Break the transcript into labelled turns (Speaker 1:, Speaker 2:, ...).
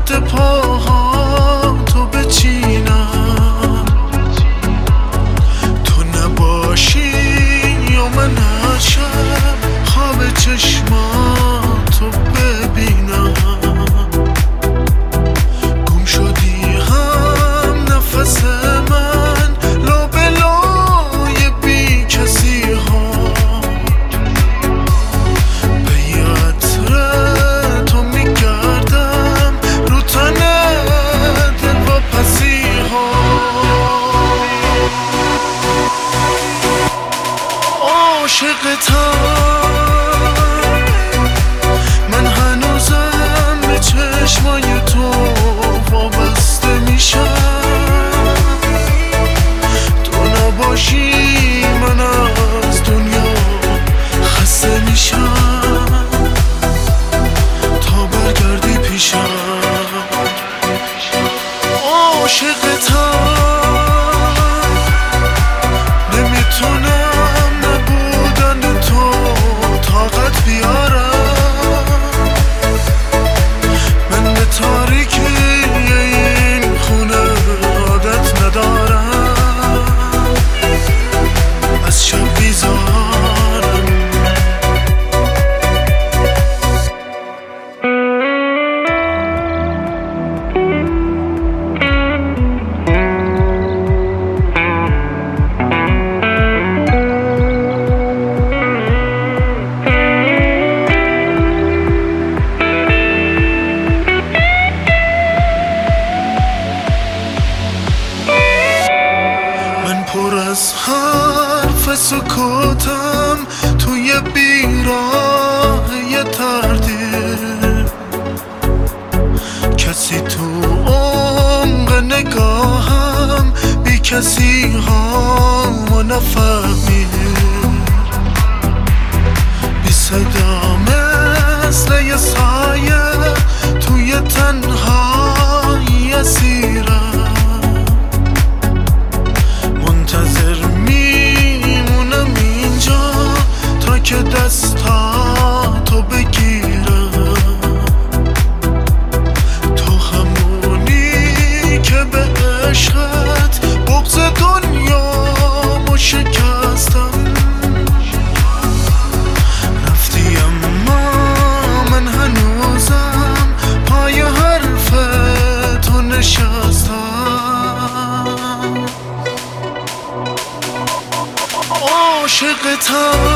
Speaker 1: رد پاها تو بچینم، تو نباشی یا من هر شب خواب چشماتو ببینم. گم شدی هم نفس من لابلای بی کسی ها، به عطر تو میگردم رو تن دل و پسی ها. عاشقتم من، هنوزم به چشمای تو وابسته میشم. تو نباشی من از دنیا خسته میشم، تا برگردی پیشم. عاشقتم نمیتونم نبودن تو طاقت بیارم. من به تاریکی این خونه عادت ندارم، از شب بیزارم. من پر از حرف سکوتم توی بیراه تردید، کسی تو عمق نگاهم بی کسی هامو نفهمید. بی صدا مثل یه سایه توی تنهایی اسیرم، منتظر میمونم اینجا تا که دستاتو بگیرم. تو همونی که به عشقت بغض دنیامو شکستم. رفتی اما من هنوزم پای حرف تو نشستم. عاشقتم